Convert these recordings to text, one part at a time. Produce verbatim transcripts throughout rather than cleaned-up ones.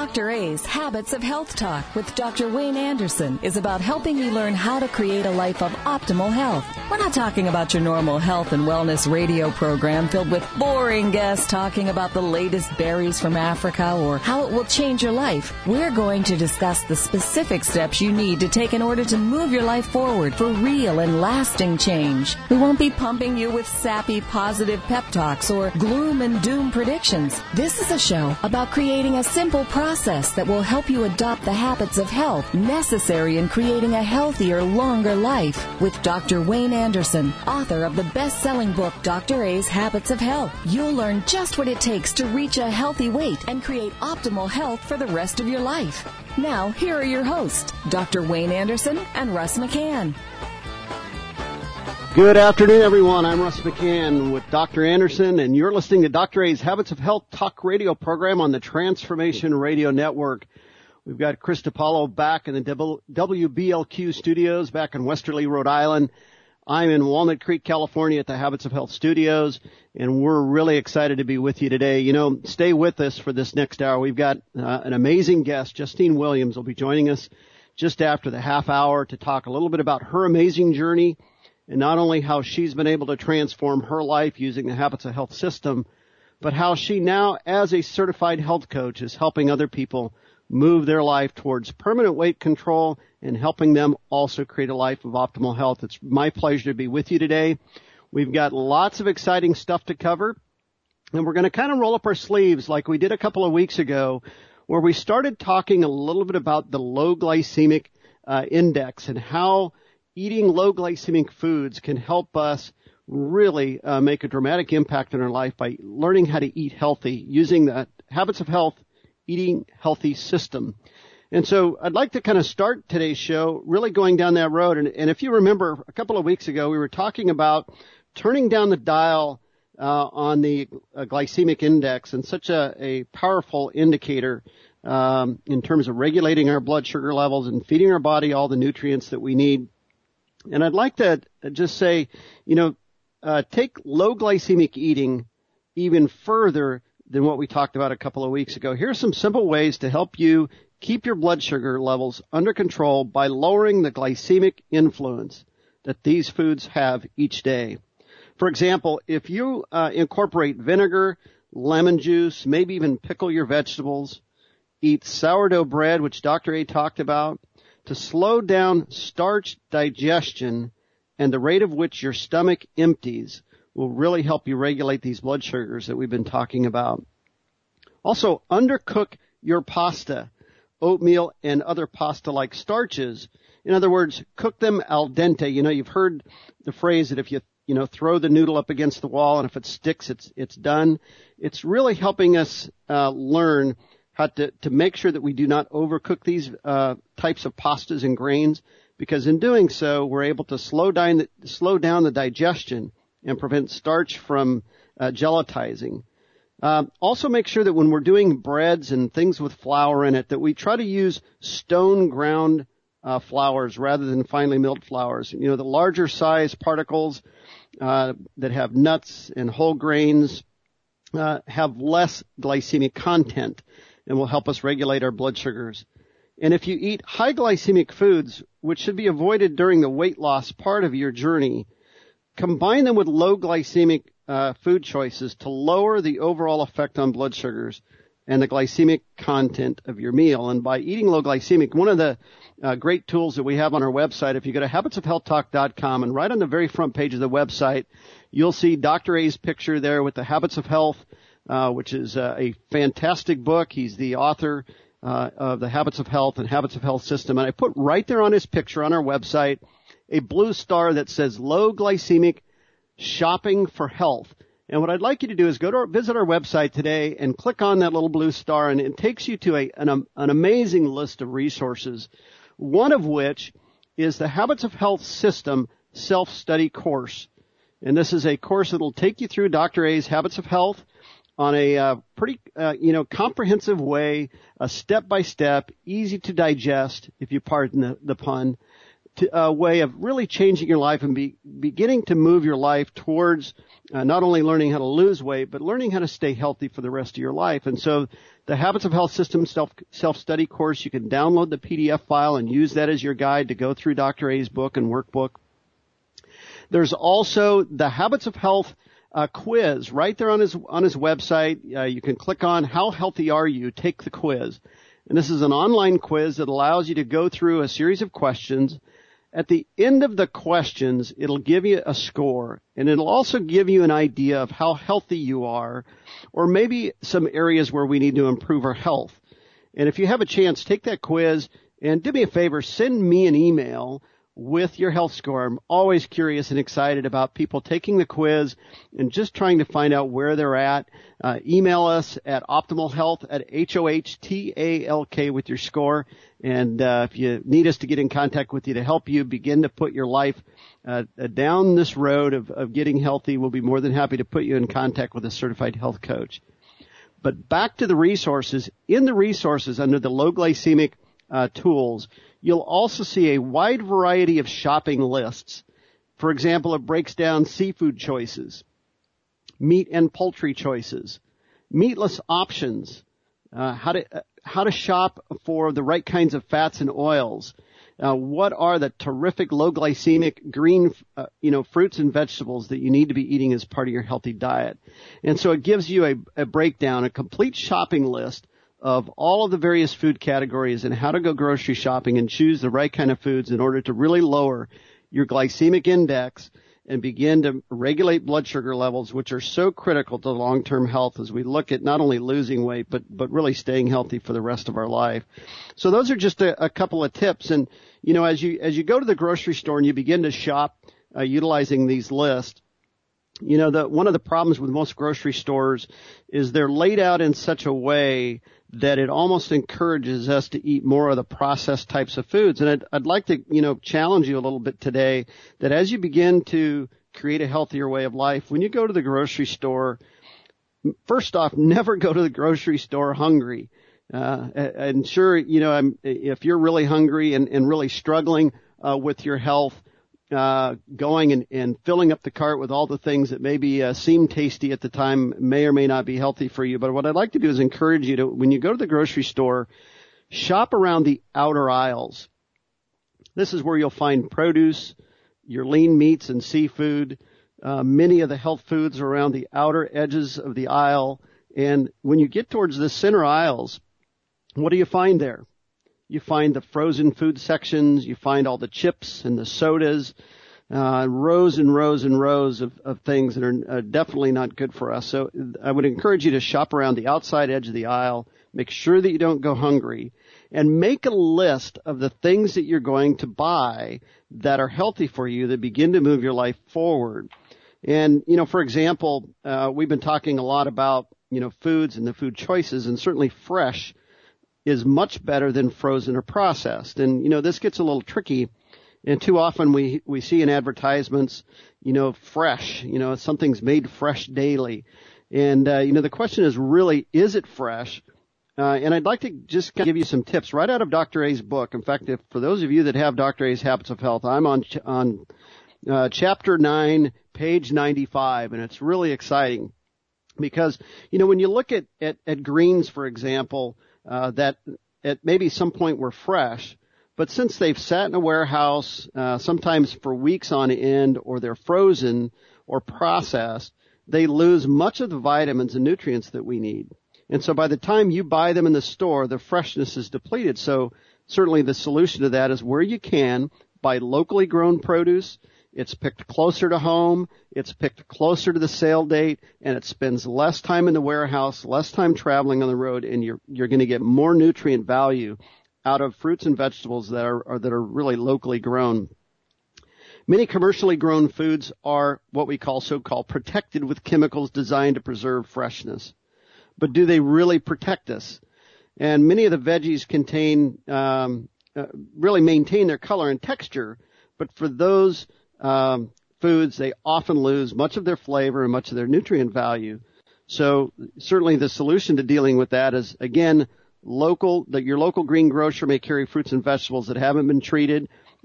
Doctor A's Habits of Health Talk with Doctor Wayne Anderson is about helping you learn how to create a life of optimal health. We're not talking about your normal health and wellness radio program filled with boring guests talking about the latest berries from Africa or how it will change your life. We're going to discuss the specific steps you need to take in order to move your life forward for real and lasting change. We won't be pumping you with sappy positive pep talks or gloom and doom predictions. This is a show about creating a simple process that will help you adopt the habits of health necessary in creating a healthier, longer life. With Doctor Wayne Anderson, author of the best-selling book, Doctor A's Habits of Health, you'll learn just what it takes to reach a healthy weight and create optimal health for the rest of your life. Now, here are your hosts, Doctor Wayne Anderson and Russ McCann. Good afternoon, everyone. I'm Russ McCann with Doctor Anderson, and you're listening to Doctor A's Habits of Health Talk radio program on the Transformation Radio Network. We've got Chris DiPaolo back in the W B L Q studios back in Westerly, Rhode Island. I'm in Walnut Creek, California at the Habits of Health studios, and we're really excited to be with you today. You know, stay with us for this next hour. We've got uh, an amazing guest. Justine Williams will be joining us just after the half hour to talk a little bit about her amazing journey, and not only how she's been able to transform her life using the Habits of Health system, but how she now, as a certified health coach, is helping other people move their life towards permanent weight control and helping them also create a life of optimal health. It's my pleasure to be with you today. We've got lots of exciting stuff to cover, and we're going to kind of roll up our sleeves like we did a couple of weeks ago, where we started talking a little bit about the low glycemic uh, index and how eating low glycemic foods can help us really uh, make a dramatic impact in our life by learning how to eat healthy using the Habits of Health eating healthy system. And so I'd like to kind of start today's show really going down that road. And, and if you remember, a couple of weeks ago, we were talking about turning down the dial uh, on the uh, glycemic index, and such a, a powerful indicator um, in terms of regulating our blood sugar levels and feeding our body all the nutrients that we need. And I'd like to just say, you know, uh, take low glycemic eating even further than what we talked about a couple of weeks ago. Here are some simple ways to help you keep your blood sugar levels under control by lowering the glycemic influence that these foods have each day. For example, if you uh, incorporate vinegar, lemon juice, maybe even pickle your vegetables, eat sourdough bread, which Doctor A talked about, to slow down starch digestion and the rate of which your stomach empties will really help you regulate these blood sugars that we've been talking about. Also, undercook your pasta, oatmeal, and other pasta-like starches. In other words, cook them al dente. You know, you've heard the phrase that if you, you know, throw the noodle up against the wall and if it sticks, it's, it's done. It's really helping us uh, learn how to, to make sure that we do not overcook these uh, types of pastas and grains, because in doing so, we're able to slow down the, slow down the digestion and prevent starch from uh, gelatizing. Uh, also make sure that when we're doing breads and things with flour in it, that we try to use stone ground uh, flours rather than finely milled flours. You know, the larger size particles uh, that have nuts and whole grains uh, have less glycemic content and will help us regulate our blood sugars. And if you eat high glycemic foods, which should be avoided during the weight loss part of your journey, combine them with low glycemic uh, food choices to lower the overall effect on blood sugars and the glycemic content of your meal. And by eating low glycemic, one of the uh, great tools that we have on our website, if you go to habits of health talk dot com, and right on the very front page of the website, you'll see Doctor A's picture there with the Habits of Health, uh, which is uh, a fantastic book. He's the author uh, of the Habits of Health and Habits of Health system. And I put right there on his picture on our website a blue star that says low glycemic shopping for health. And what I'd like you to do is go to our, visit our website today and click on that little blue star, and it takes you to a, an, an amazing list of resources, one of which is the Habits of Health System self-study course. And this is a course that will take you through Doctor A's Habits of Health on a uh, pretty, uh, you know, comprehensive way, a step-by-step, easy to digest, if you pardon the, the pun, to, a way of really changing your life and be, beginning to move your life towards uh, not only learning how to lose weight, but learning how to stay healthy for the rest of your life. And so the Habits of Health System self, self-study course, you can download the P D F file and use that as your guide to go through Doctor A's book and workbook. There's also the Habits of Health uh, quiz right there on his on his website. Uh, you can click on How Healthy Are You? Take the quiz. And this is an online quiz that allows you to go through a series of questions. At the end of the questions, it'll give you a score, and it'll also give you an idea of how healthy you are, or maybe some areas where we need to improve our health. And if you have a chance, take that quiz, and do me a favor, send me an email with your health score. I'm always curious and excited about people taking the quiz and just trying to find out where they're at. Uh, email us at Optimal Health at H O H T A L K with your score. And uh, if you need us to get in contact with you to help you begin to put your life uh, down this road of, of getting healthy, we'll be more than happy to put you in contact with a certified health coach. But back to the resources. In the resources under the low glycemic uh, tools, you'll also see a wide variety of shopping lists. For example, it breaks down seafood choices, meat and poultry choices, meatless options, uh, how to uh, how to shop for the right kinds of fats and oils. Uh, what are the terrific low glycemic green, uh, you know, fruits and vegetables that you need to be eating as part of your healthy diet? And so it gives you a, a breakdown, a complete shopping list of all of the various food categories and how to go grocery shopping and choose the right kind of foods in order to really lower your glycemic index and begin to regulate blood sugar levels, which are so critical to long-term health as we look at not only losing weight, but, but really staying healthy for the rest of our life. So those are just a, a couple of tips. And, you know, as you, as you go to the grocery store and you begin to shop, uh, utilizing these lists, you know, the, one of the problems with most grocery stores is they're laid out in such a way that it almost encourages us to eat more of the processed types of foods. And I'd, I'd like to, you know, challenge you a little bit today that as you begin to create a healthier way of life, when you go to the grocery store, first off, never go to the grocery store hungry. Uh, and sure, you know, I'm, if you're really hungry and, and really struggling uh, with your health, Uh, going and, and filling up the cart with all the things that maybe uh, seem tasty at the time may or may not be healthy for you. But what I'd like to do is encourage you to, when you go to the grocery store, shop around the outer aisles. This is where you'll find produce, your lean meats and seafood. Uh, many of the health foods are around the outer edges of the aisle. And when you get towards the center aisles, what do you find there? You find the frozen food sections. You find all the chips and the sodas, uh, rows and rows and rows of, of things that are uh, definitely not good for us. So I would encourage you to shop around the outside edge of the aisle. Make sure that you don't go hungry, and make a list of the things that you're going to buy that are healthy for you that begin to move your life forward. And, you know, for example, uh, we've been talking a lot about, you know, foods and the food choices, and certainly fresh is much better than frozen or processed. And, you know, this gets a little tricky. And too often we, we see in advertisements, you know, fresh, you know, something's made fresh daily. And, uh, you know, the question is really, is it fresh? Uh, and I'd like to just give you some tips right out of Doctor A's book. In fact, if, for those of you that have Doctor A's Habits of Health, I'm on, ch- on, uh, chapter nine, page ninety-five, and it's really exciting because, you know, when you look at, at, at greens, for example, Uh, that at maybe some point were fresh, but since they've sat in a warehouse, uh, sometimes for weeks on end, or they're frozen or processed, they lose much of the vitamins and nutrients that we need. And so by the time you buy them in the store, the freshness is depleted. So certainly the solution to that is where you can, buy locally grown produce. It's picked closer to home, it's picked closer to the sale date, and it spends less time in the warehouse, less time traveling on the road, and you're you're going to get more nutrient value out of fruits and vegetables that are, are that are really locally grown. Many commercially grown foods are what we call so-called protected with chemicals designed to preserve freshness. But do they really protect us? And many of the veggies contain um, uh, really maintain their color and texture, but for those Um, foods, they often lose much of their flavor and much of their nutrient value. So certainly the solution to dealing with that is, again, local, that your local green grocer may carry fruits and vegetables that haven't been treated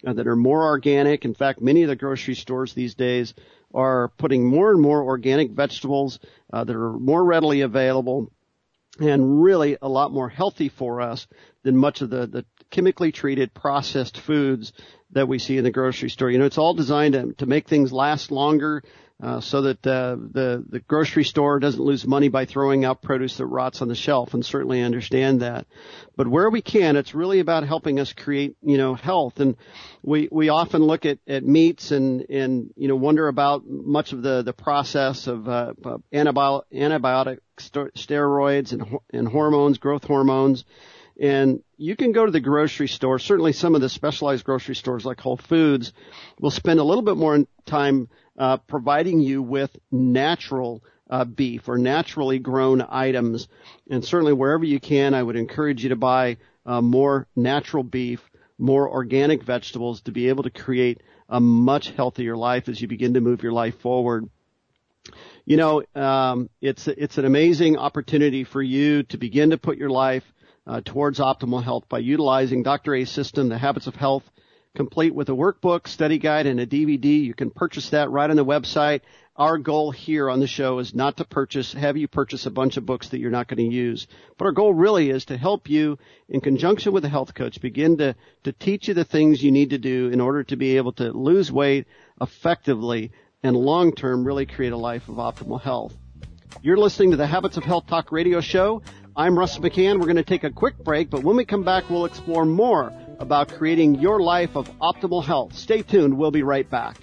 uh, that are more organic. In fact, many of the grocery stores these days are putting more and more organic vegetables uh, that are more readily available and really a lot more healthy for us than much of the, the chemically treated processed foods that we see in the grocery store. You know, it's all designed to, to make things last longer, uh, so that uh, the the grocery store doesn't lose money by throwing out produce that rots on the shelf, and certainly understand that. But where we can, it's really about helping us create, you know, health. And we we often look at, at meats and and you know wonder about much of the the process of uh, antibiotic antibiotic steroids and and hormones, growth hormones. And you can go to the grocery store. Certainly some of the specialized grocery stores like Whole Foods will spend a little bit more time uh, providing you with natural uh, beef or naturally grown items. And certainly wherever you can, I would encourage you to buy uh, more natural beef, more organic vegetables to be able to create a much healthier life as you begin to move your life forward. You know, um, it's it's an amazing opportunity for you to begin to put your life Uh, towards optimal health by utilizing Doctor A's system, The Habits of Health, complete with a workbook, study guide, and a D V D. You can purchase that right on the website. Our goal here on the show is not to purchase, have you purchase a bunch of books that you're not going to use. But our goal really is to help you, in conjunction with a health coach, begin to, to teach you the things you need to do in order to be able to lose weight effectively and long-term really create a life of optimal health. You're listening to the Habits of Health Talk radio show. I'm Russ McCann. We're going to take a quick break, but when we come back, we'll explore more about creating your life of optimal health. Stay tuned. We'll be right back.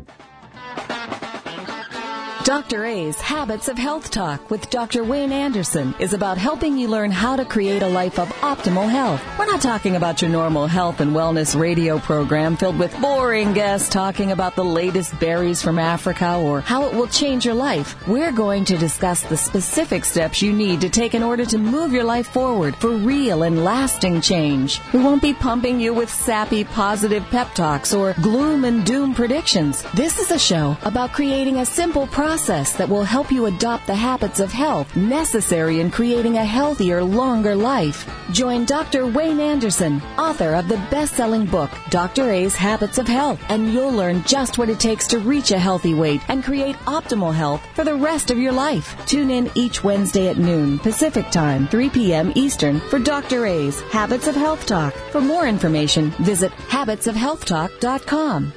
Doctor A's Habits of Health Talk with Doctor Wayne Anderson is about helping you learn how to create a life of optimal health. We're not talking about your normal health and wellness radio program filled with boring guests talking about the latest berries from Africa or how it will change your life. We're going to discuss the specific steps you need to take in order to move your life forward for real and lasting change. We won't be pumping you with sappy positive pep talks or gloom and doom predictions. This is a show about creating a simple process that will help you adopt the habits of health necessary in creating a healthier, longer life. Join Doctor Wayne Anderson, author of the best-selling book, Doctor A's Habits of Health, and you'll learn just what it takes to reach a healthy weight and create optimal health for the rest of your life. Tune in each Wednesday at noon Pacific Time, three p.m. Eastern for Doctor A's Habits of Health Talk. For more information, visit habits of health talk dot com.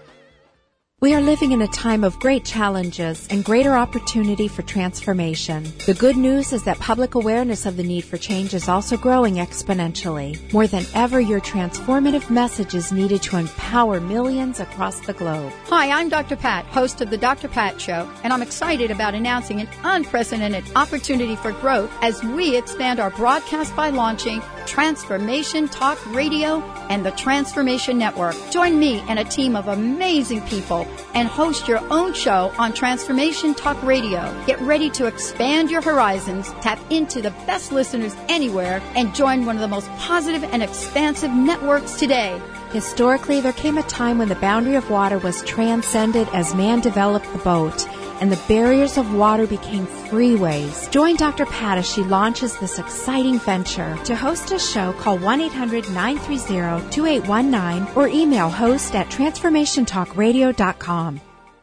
We are living in a time of great challenges and greater opportunity for transformation. The good news is that public awareness of the need for change is also growing exponentially. More than ever, your transformative message is needed to empower millions across the globe. Hi, I'm Doctor Pat, host of the Doctor Pat Show, and I'm excited about announcing an unprecedented opportunity for growth as we expand our broadcast by launching Transformation Talk Radio and the Transformation Network. Join me and a team of amazing people and host your own show on Transformation Talk Radio. Get ready to expand your horizons, tap into the best listeners anywhere, and join one of the most positive and expansive networks today. Historically, there came a time when the boundary of water was transcended as man developed the boat, and the barriers of water became freeways. Join Doctor Pat as she launches this exciting venture. To host a show, call one eight hundred nine three zero two eight one nine or email host at transformation talk radio dot com.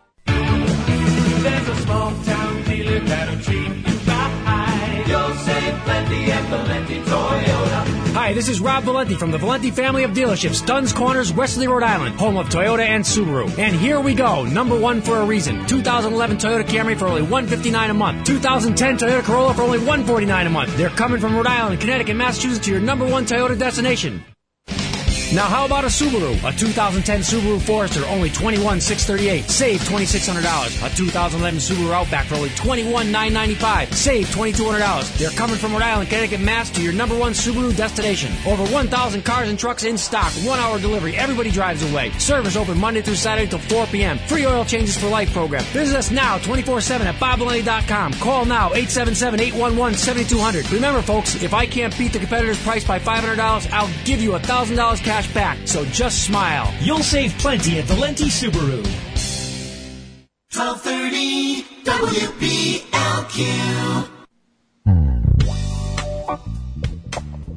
There's a small town dealer that'll treat you right. You'll save plenty at Valenti Toyota. Hi, this is Rob Valenti from the Valenti family of dealerships, Dunn's Corners, Westerly, Rhode Island, home of Toyota and Subaru. And here we go, number one for a reason. two thousand eleven Toyota Camry for only one hundred fifty-nine dollars a month. two thousand ten Toyota Corolla for only one hundred forty-nine dollars a month. They're coming from Rhode Island, Connecticut, Massachusetts to your number one Toyota destination. Now, how about a Subaru? A two thousand ten Subaru Forester, only twenty-one thousand six hundred thirty-eight dollars. Save two thousand six hundred dollars. A two thousand eleven Subaru Outback for only twenty-one thousand nine hundred ninety-five dollars. Save two thousand two hundred dollars. They're coming from Rhode Island, Connecticut, Mass to your number one Subaru destination. Over one thousand cars and trucks in stock. One hour delivery. Everybody drives away. Service open Monday through Saturday till four p.m. Free oil changes for life program. Visit us now twenty-four seven at bob valenti dot com. Call now eight seven seven, eight one one, seven two zero zero. Remember, folks, if I can't beat the competitor's price by five hundred dollars, I'll give you one thousand dollars cash back. So just smile. You'll save plenty at Valenti Subaru. twelve thirty W B L Q.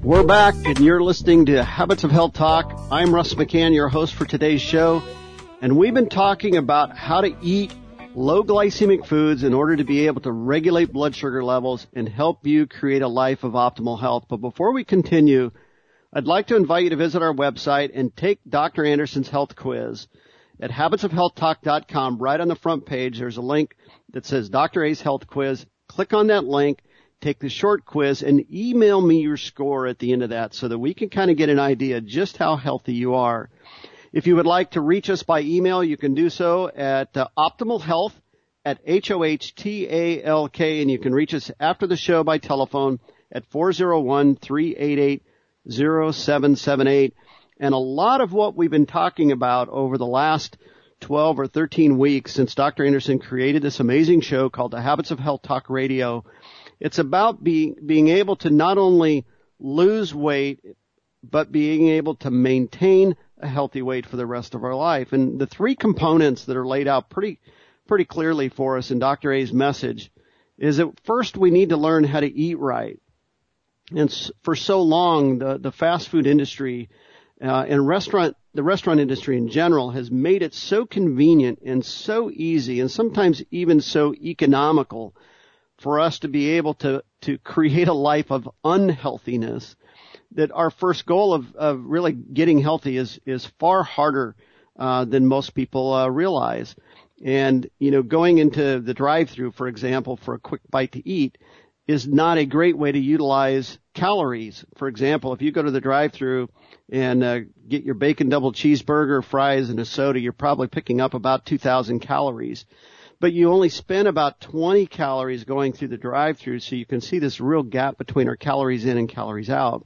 We're back, and you're listening to Habits of Health Talk. I'm Russ McCann, your host for today's show, and we've been talking about how to eat low glycemic foods in order to be able to regulate blood sugar levels and help you create a life of optimal health. But before we continue, I'd like to invite you to visit our website and take Doctor Anderson's health quiz at habits of health talk dot com. Right on the front page, there's a link that says Doctor A's Health Quiz. Click on that link, take the short quiz, and email me your score at the end of that so that we can kind of get an idea just how healthy you are. If you would like to reach us by email, you can do so at uh, optimalhealth at H O H T A L K, and you can reach us after the show by telephone at four oh one, three eight eight, oh seven seven eight. And a lot of what we've been talking about over the last twelve or thirteen weeks since Doctor Anderson created this amazing show called the Habits of Health Talk Radio, it's about being, being able to not only lose weight, but being able to maintain a healthy weight for the rest of our life. And the three components that are laid out pretty, pretty clearly for us in Doctor A's message is that first we need to learn how to eat right. And for so long, the, the fast food industry uh, and restaurant, the restaurant industry in general has made it so convenient and so easy and sometimes even so economical for us to be able to, to create a life of unhealthiness, that our first goal of, of really getting healthy is, is far harder, uh, than most people, uh, realize. And, you know, going into the drive-thru, for example, for a quick bite to eat is not a great way to utilize calories. For example, if you go to the drive-thru and, uh, get your bacon double cheeseburger, fries, and a soda, you're probably picking up about two thousand calories. But you only spend about twenty calories going through the drive-thru, so you can see this real gap between our calories in and calories out.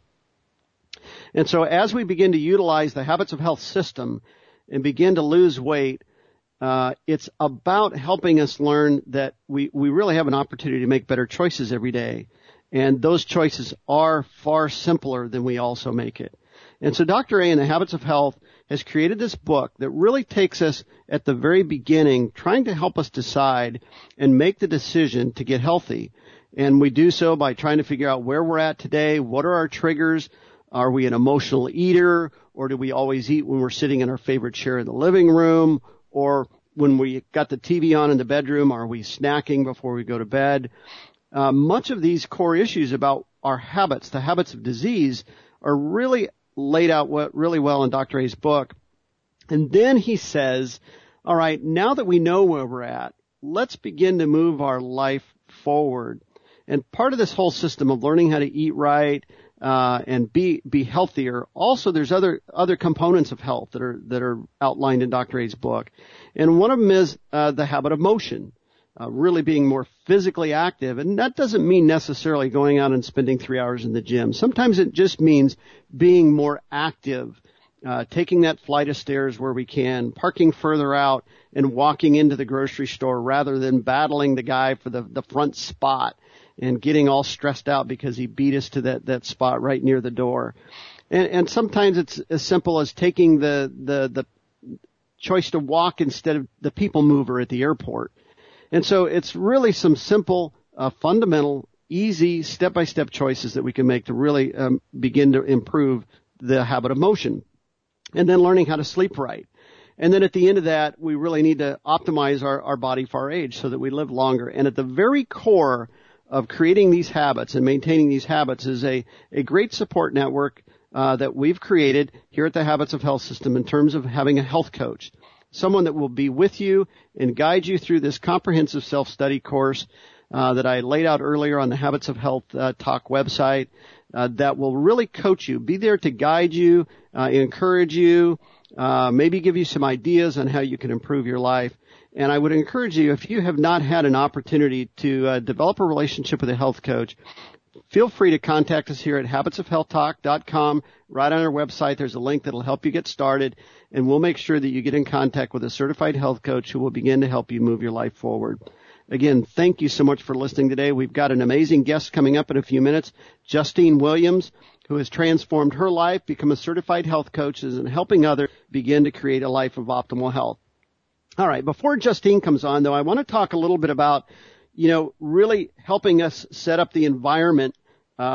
And so as we begin to utilize the Habits of Health system and begin to lose weight, uh, it's about helping us learn that we, we really have an opportunity to make better choices every day. And those choices are far simpler than we also make it. And so Doctor A in the Habits of Health has created this book that really takes us at the very beginning, trying to help us decide and make the decision to get healthy. And we do so by trying to figure out where we're at today, what are our triggers, are we an emotional eater, or do we always eat when we're sitting in our favorite chair in the living room, or when we got the T V on in the bedroom, are we snacking before we go to bed? Uh, much of these core issues about our habits, the habits of disease, are really laid out really well in Doctor A's book. And then he says, all right, now that we know where we're at, let's begin to move our life forward. And part of this whole system of learning how to eat right, uh, and be, be healthier, also there's other, other components of health that are, that are outlined in Doctor A's book. And one of them is, uh, the habit of motion. Uh, really being more physically active. And that doesn't mean necessarily going out and spending three hours in the gym. Sometimes it just means being more active, uh, taking that flight of stairs where we can, parking further out and walking into the grocery store rather than battling the guy for the, the front spot and getting all stressed out because he beat us to that, that spot right near the door. And, and sometimes it's as simple as taking the, the, the choice to walk instead of the people mover at the airport. And so it's really some simple, uh, fundamental, easy, step-by-step choices that we can make to really um, begin to improve the habit of motion. And then learning how to sleep right. And then at the end of that, we really need to optimize our, our body for our age so that we live longer. And at the very core of creating these habits and maintaining these habits is a, a great support network uh, that we've created here at the Habits of Health System in terms of having a health coach. Someone that will be with you and guide you through this comprehensive self-study course uh, that I laid out earlier on the Habits of Health uh, Talk website uh, that will really coach you, be there to guide you, uh, encourage you, uh, maybe give you some ideas on how you can improve your life. And I would encourage you, if you have not had an opportunity to uh, develop a relationship with a health coach, feel free to contact us here at habits of health talk dot com. Right on our website, there's a link that will help you get started, and we'll make sure that you get in contact with a certified health coach who will begin to help you move your life forward. Again, thank you so much for listening today. We've got an amazing guest coming up in a few minutes, Justine Williams, who has transformed her life, become a certified health coach, and helping others begin to create a life of optimal health. All right, before Justine comes on, though, I want to talk a little bit about, you know, really helping us set up the environment uh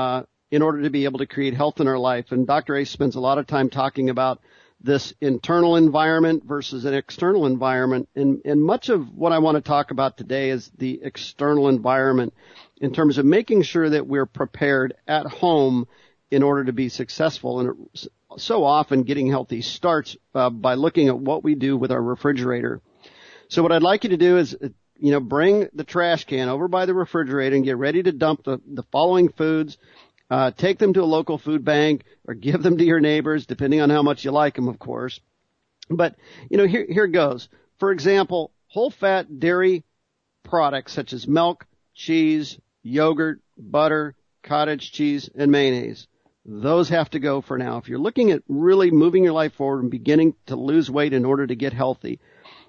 in order to be able to create health in our life. And Doctor A spends a lot of time talking about this internal environment versus an external environment. And, and much of what I want to talk about today is the external environment in terms of making sure that we're prepared at home in order to be successful. And it, so often getting healthy starts uh, by looking at what we do with our refrigerator. So what I'd like you to do is, you know, bring the trash can over by the refrigerator and get ready to dump the, the following foods. Uh, take them to a local food bank or give them to your neighbors, depending on how much you like them, of course. But, you know, here, here goes. For example, whole-fat dairy products such as milk, cheese, yogurt, butter, cottage cheese, and mayonnaise. Those have to go for now. If you're looking at really moving your life forward and beginning to lose weight in order to get healthy,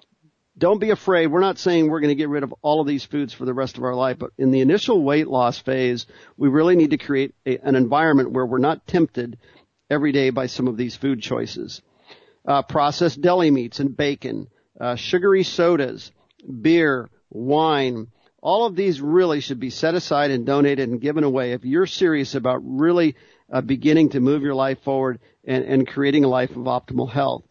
don't be afraid. We're not saying we're going to get rid of all of these foods for the rest of our life, but in the initial weight loss phase, we really need to create a, an environment where we're not tempted every day by some of these food choices. Uh, processed deli meats and bacon, uh, sugary sodas, beer, wine, all of these really should be set aside and donated and given away if you're serious about really uh, beginning to move your life forward and, and creating a life of optimal health.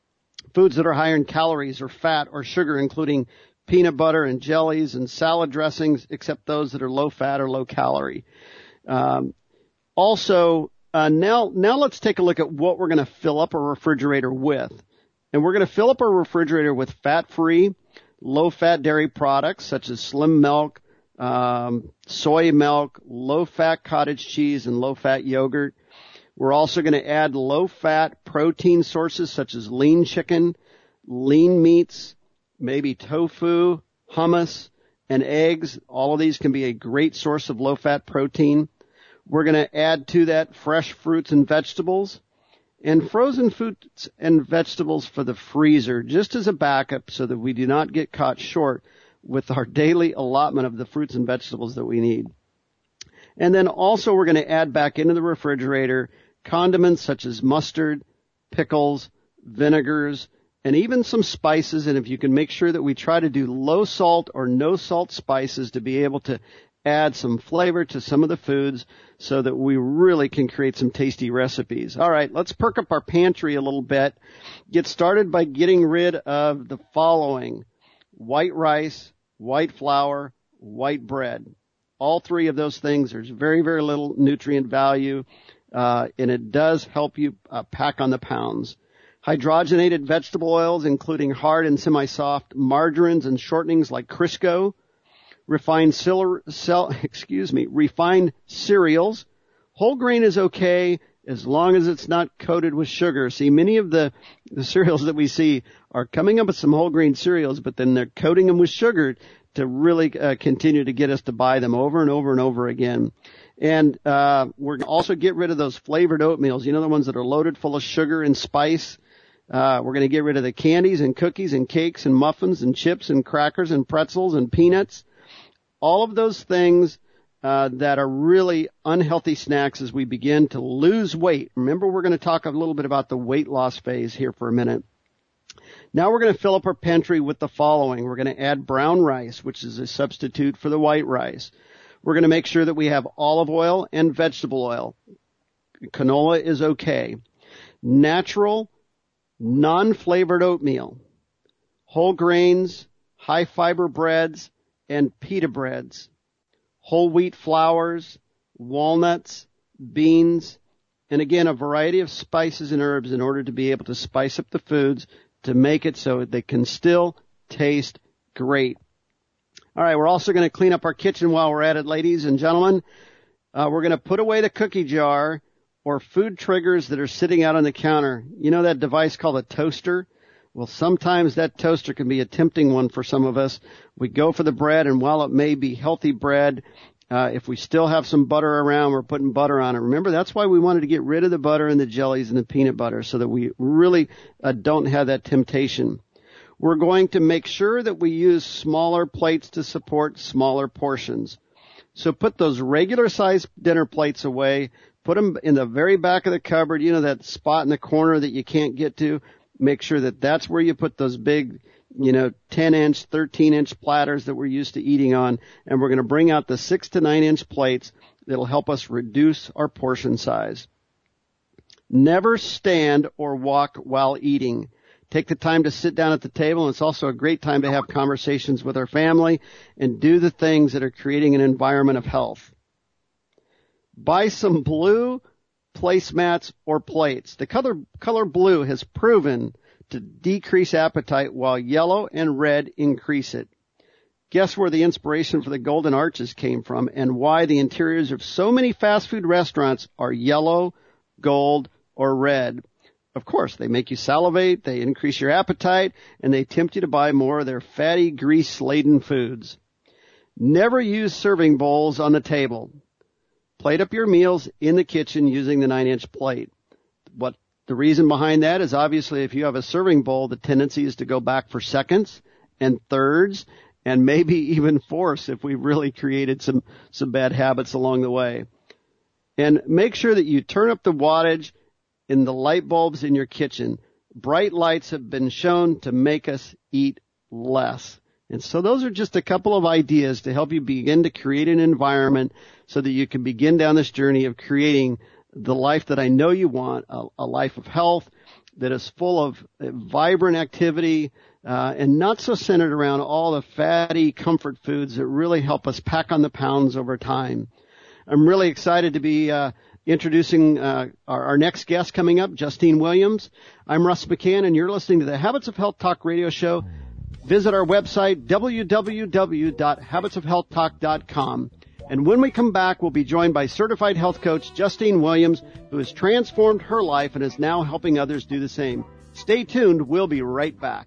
Foods that are higher in calories or fat or sugar, including peanut butter and jellies and salad dressings, except those that are low fat or low calorie. Um, also, uh, now, now let's take a look at what we're going to fill up our refrigerator with. And we're going to fill up our refrigerator with fat-free, low-fat dairy products such as skim milk, um, soy milk, low-fat cottage cheese, and low-fat yogurt. We're also going to add low-fat protein sources such as lean chicken, lean meats, maybe tofu, hummus, and eggs. All of these can be a great source of low-fat protein. We're going to add to that fresh fruits and vegetables and frozen fruits and vegetables for the freezer, just as a backup so that we do not get caught short with our daily allotment of the fruits and vegetables that we need. And then also we're going to add back into the refrigerator condiments such as mustard, pickles, vinegars, and even some spices. And if you can make sure that we try to do low salt or no salt spices to be able to add some flavor to some of the foods so that we really can create some tasty recipes. All right, let's perk up our pantry a little bit. Get started by getting rid of the following: white rice, white flour, white bread. All three of those things, there's very, very little nutrient value, uh, and it does help you uh, pack on the pounds. Hydrogenated vegetable oils, including hard and semi-soft margarines and shortenings like Crisco. Refined cel- cel- excuse me, refined cereals. Whole grain is okay as long as it's not coated with sugar. See, many of the, the cereals that we see are coming up with some whole grain cereals, but then they're coating them with sugar to really uh, continue to get us to buy them over and over and over again. And uh we're going to also get rid of those flavored oatmeals, you know, the ones that are loaded full of sugar and spice. Uh we're going to get rid of the candies and cookies and cakes and muffins and chips and crackers and pretzels and peanuts. All of those things uh that are really unhealthy snacks as we begin to lose weight. Remember, we're going to talk a little bit about the weight loss phase here for a minute. Now we're going to fill up our pantry with the following. We're going to add brown rice, which is a substitute for the white rice. We're going to make sure that we have olive oil and vegetable oil. Canola is okay. Natural, non-flavored oatmeal. Whole grains, high-fiber breads, and pita breads. Whole wheat flours, walnuts, beans, and again, a variety of spices and herbs in order to be able to spice up the foods to make it so they can still taste great. All right, we're also going to clean up our kitchen while we're at it, ladies and gentlemen. Uh, we're going to put away the cookie jar or food triggers that are sitting out on the counter. You know that device called a toaster? Well, sometimes that toaster can be a tempting one for some of us. We go for the bread, and while it may be healthy bread, uh, if we still have some butter around, we're putting butter on it. Remember, that's why we wanted to get rid of the butter and the jellies and the peanut butter so that we really uh, don't have that temptation. We're going to make sure that we use smaller plates to support smaller portions. So put those regular sized dinner plates away, put them in the very back of the cupboard, you know, that spot in the corner that you can't get to. Make sure that that's where you put those big, you know, ten inch, thirteen inch platters that we're used to eating on. And we're going to bring out the six to nine inch plates that'll help us reduce our portion size. Never stand or walk while eating. Take the time to sit down at the table, and it's also a great time to have conversations with our family and do the things that are creating an environment of health. Buy some blue placemats or plates. The color, color blue has proven to decrease appetite while yellow and red increase it. Guess where the inspiration for the golden arches came from and why the interiors of so many fast food restaurants are yellow, gold, or red. Of course, they make you salivate, they increase your appetite, and they tempt you to buy more of their fatty, grease-laden foods. Never use serving bowls on the table. Plate up your meals in the kitchen using the nine-inch plate. What the reason behind that is obviously if you have a serving bowl, the tendency is to go back for seconds and thirds and maybe even fourths if we've really created some, some bad habits along the way. And make sure that you turn up the wattage in the light bulbs in your kitchen. Bright lights have been shown to make us eat less. And so those are just a couple of ideas to help you begin to create an environment so that you can begin down this journey of creating the life that I know you want, a, a life of health that is full of vibrant activity uh, and not so centered around all the fatty comfort foods that really help us pack on the pounds over time. I'm really excited to be uh, introducing uh, our, our next guest coming up, Justine Williams. I'm Russ McCann, and you're listening to the Habits of Health Talk radio show. Visit our website, w w w dot habits of health talk dot com. And when we come back, we'll be joined by certified health coach Justine Williams, who has transformed her life and is now helping others do the same. Stay tuned. We'll be right back.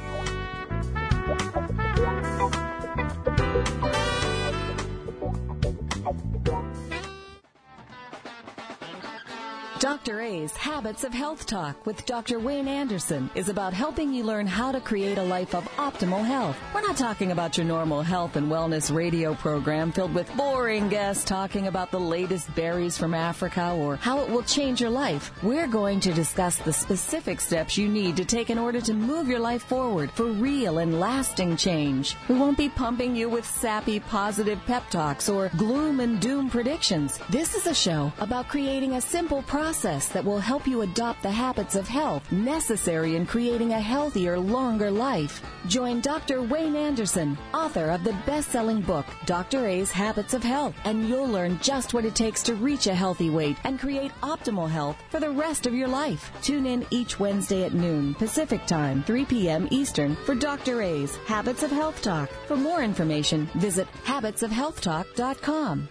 Doctor A's Habits of Health Talk with Doctor Wayne Anderson is about helping you learn how to create a life of optimal health. We're not talking about your normal health and wellness radio program filled with boring guests talking about the latest berries from Africa or how it will change your life. We're going to discuss the specific steps you need to take in order to move your life forward for real and lasting change. We won't be pumping you with sappy positive pep talks or gloom and doom predictions. This is a show about creating a simple process that will help you adopt the habits of health necessary in creating a healthier, longer life. Join Doctor Wayne Anderson, author of the best-selling book, Doctor A's Habits of Health, and you'll learn just what it takes to reach a healthy weight and create optimal health for the rest of your life. Tune in each Wednesday at noon Pacific Time, three p.m. Eastern for Doctor A's Habits of Health Talk. For more information, visit habits of health talk dot com.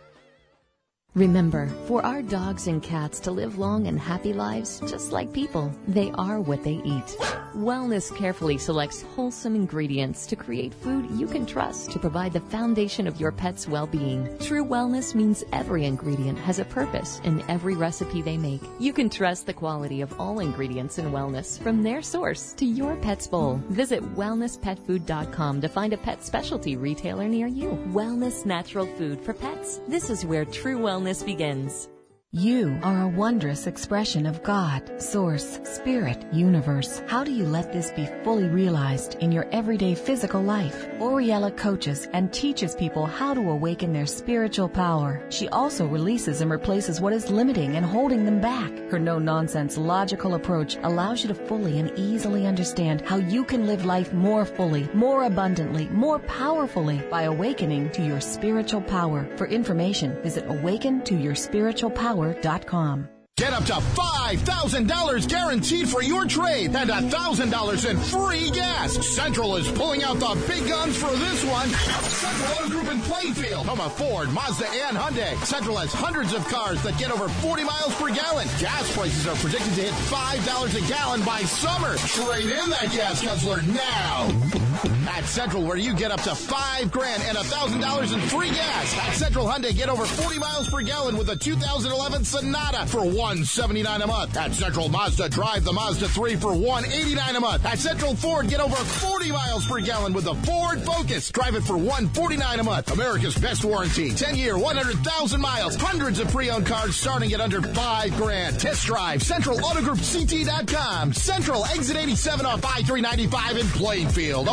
Remember, for our dogs and cats to live long and happy lives, just like people, they are what they eat. Wellness carefully selects wholesome ingredients to create food you can trust to provide the foundation of your pet's well-being. True wellness means every ingredient has a purpose in every recipe they make. You can trust the quality of all ingredients in wellness from their source to your pet's bowl. Visit wellness pet food dot com to find a pet specialty retailer near you. Wellness natural food for pets. This is where true wellness begins. You are a wondrous expression of God, Source, Spirit, Universe. How do you let this be fully realized in your everyday physical life? Oriella coaches and teaches people how to awaken their spiritual power. She also releases and replaces what is limiting and holding them back. Her no-nonsense, logical approach allows you to fully and easily understand how you can live life more fully, more abundantly, more powerfully by awakening to your spiritual power. For information, visit awaken to your spiritual power dot com. Get up to five thousand dollars guaranteed for your trade and one thousand dollars in free gas. Central is pulling out the big guns for this one. Central Auto Group in Plainfield, home of Ford, Mazda, and Hyundai. Central has hundreds of cars that get over forty miles per gallon. Gas prices are predicted to hit five dollars a gallon by summer. Trade in that gas guzzler now. At Central, where you get up to five grand and one thousand dollars in free gas. At Central Hyundai, get over forty miles per gallon with a two thousand eleven Sonata for one hundred seventy-nine dollars a month. At Central Mazda, drive the Mazda three for one hundred eighty-nine dollars a month. At Central Ford, get over forty miles per gallon with the Ford Focus. Drive it for one hundred forty-nine dollars a month. America's best warranty. ten year, one hundred thousand miles. Hundreds of pre-owned cars starting at under five grand. Test drive Central Auto Group C T dot com. Central, exit eighty-seven off I three ninety-five in Plainfield. Open seven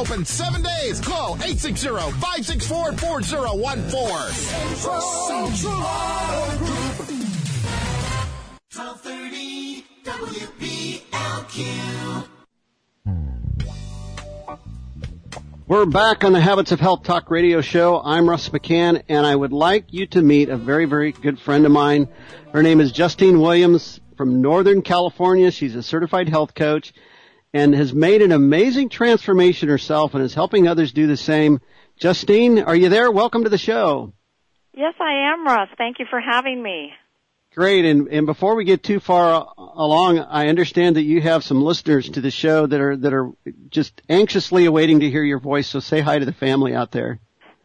seven days. Call eight six zero, five six four, four zero one four. Central, Central Auto Group. twelve thirty W P L Q. We're back on the Habits of Health Talk radio show. I'm Russ McCann, and I would like you to meet a very, very good friend of mine. Her name is Justine Williams from Northern California. She's a certified health coach and has made an amazing transformation herself and is helping others do the same. Justine, are you there? Welcome to the show. Yes, I am, Russ. Thank you for having me. Great. And, and before we get too far along, I understand that you have some listeners to the show that are that are just anxiously awaiting to hear your voice. So say hi to the family out there.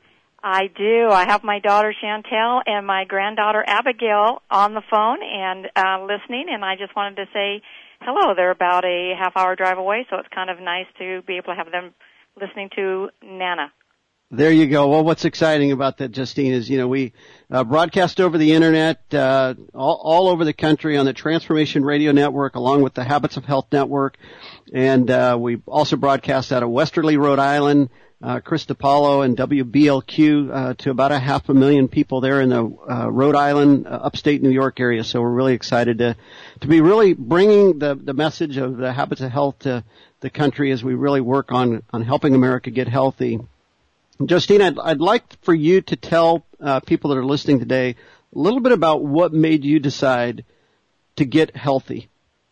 I do. I have my daughter Chantel and my granddaughter Abigail on the phone and uh, listening, and I just wanted to say hello. They're about a half-hour drive away, so it's kind of nice to be able to have them listening to Nana. There you go. Well, what's exciting about that, Justine, is, you know, we uh, broadcast over the Internet uh, all, all over the country on the Transformation Radio Network along with the Habits of Health Network. And uh, we also broadcast out of Westerly, Rhode Island, uh, Chris DiPaolo and W B L Q uh, to about a half a million people there in the uh, Rhode Island, uh, upstate New York area. So we're really excited to to be really bringing the, the message of the Habits of Health to the country as we really work on, on helping America get healthy. Justine, I'd, I'd like for you to tell uh, people that are listening today a little bit about what made you decide to get healthy.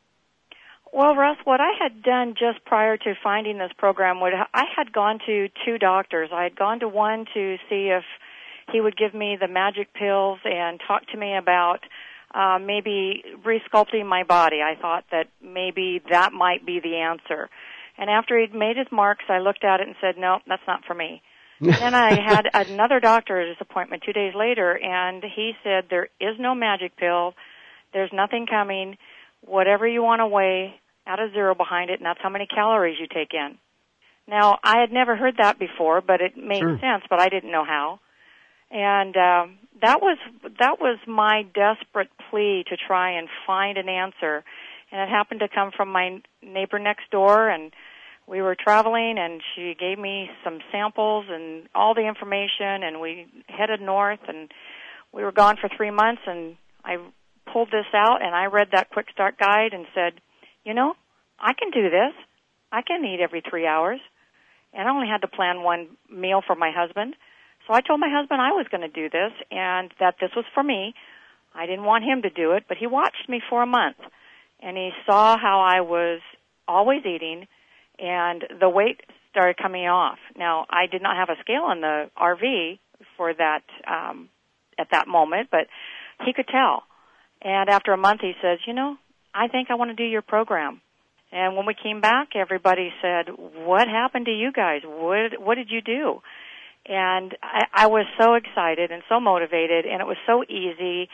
Well, Russ, what I had done just prior to finding this program, would I had gone to two doctors. I had gone to one to see if he would give me the magic pills and talk to me about uh, maybe resculpting my body. I thought that maybe that might be the answer. And after he'd made his marks, I looked at it and said, no, that's not for me. Then I had another doctor at his appointment two days later, and he said, there is no magic pill. There's nothing coming. Whatever you want to weigh, add a zero behind it, and that's how many calories you take in. Now, I had never heard that before, but it made Sure. sense, but I didn't know how. And um, that was that was my desperate plea to try and find an answer. And it happened to come from my neighbor next door, and we were traveling, and she gave me some samples and all the information, and we headed north, and we were gone for three months, and I pulled this out, and I read that Quick Start Guide and said, you know, I can do this. I can eat every three hours. And I only had to plan one meal for my husband. So I told my husband I was going to do this and that this was for me. I didn't want him to do it, but he watched me for a month, and he saw how I was always eating, and the weight started coming off. Now, I did not have a scale in the R V for that um, at that moment, but he could tell. And after a month, he says, you know, I think I want to do your program. And when we came back, everybody said, what happened to you guys? What, what did you do? And I, I was so excited and so motivated, and it was so easy.